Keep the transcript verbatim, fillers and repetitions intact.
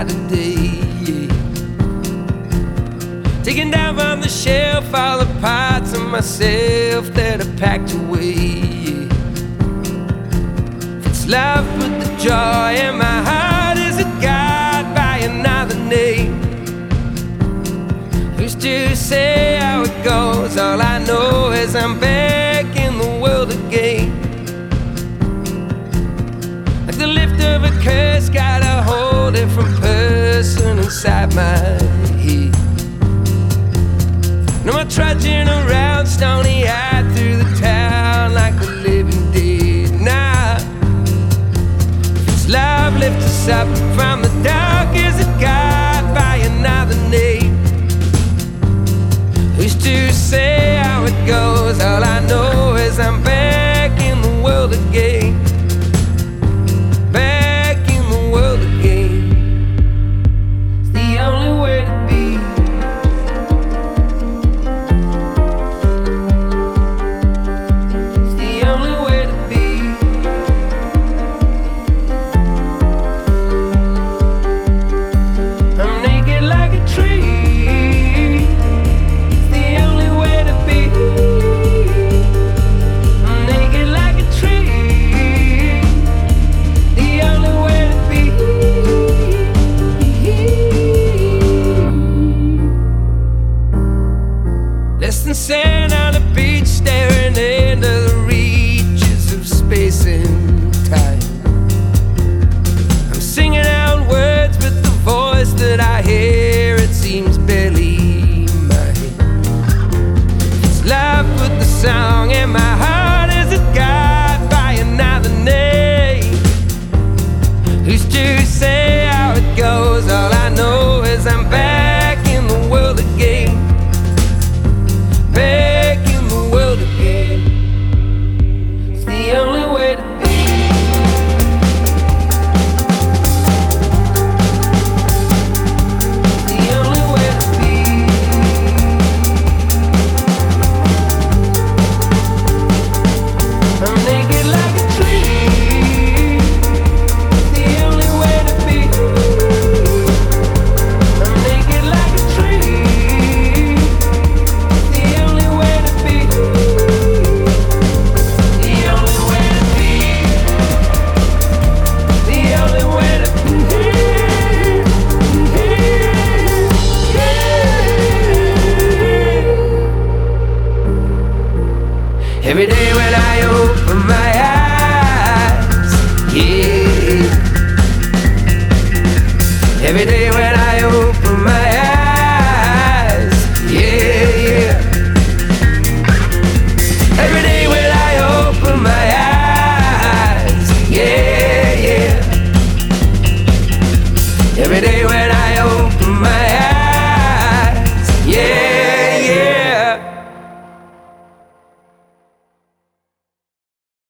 Saturday. Yeah. Taking down from the shelf all the parts of myself that I packed away. Yeah. If it's love, put the joy in my heart. Is it God by another name? Who's to say how it goes? All I know is I'm back in the world again. Like the lift of a curse, got a whole different person inside my head. No more trudging around stony-eyed through the town like the living dead. Nah, if it's love, lift us up from the dark. Is it God by another name? Who's to say how it goes? All I know is I'm back in the world again. Back in the world again. It's the only way to be. It's the only way to be. I'm naked like a tree. Sand on the beach, staring into the reaches of space and time. I'm singing out words, but the voice that I hear, it seems barely mine. It's love with the song in my heart. Is it God by another name? Who's to say how it goes? All I know is I'm back in the world again. Back in the world again. It's the only way to be. It's the only way to be. I'm naked like a tree. It's the only way to be. I'm naked like a tree. Every day when I open my eyes, yeah. Every day when I open my eyes, yeah, yeah. Every day when I open my eyes, yeah, yeah. Every day when